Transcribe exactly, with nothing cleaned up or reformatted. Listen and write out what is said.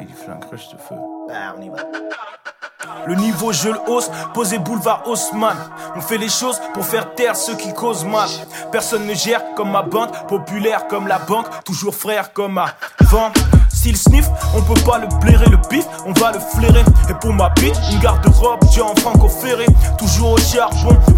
mec, il fait un crush de feu. Ah, on y va. Le niveau je le hausse, posé boulevard Haussmann. On fait les choses pour faire taire ceux qui causent mal. Personne ne gère comme ma bande, populaire comme la banque, toujours frère comme avant. S'il sniff, on peut pas le blairer, le pif, on va le flairer. Et pour ma bite, une garde-robe, j'ai en franco ferré. Toujours au charbon,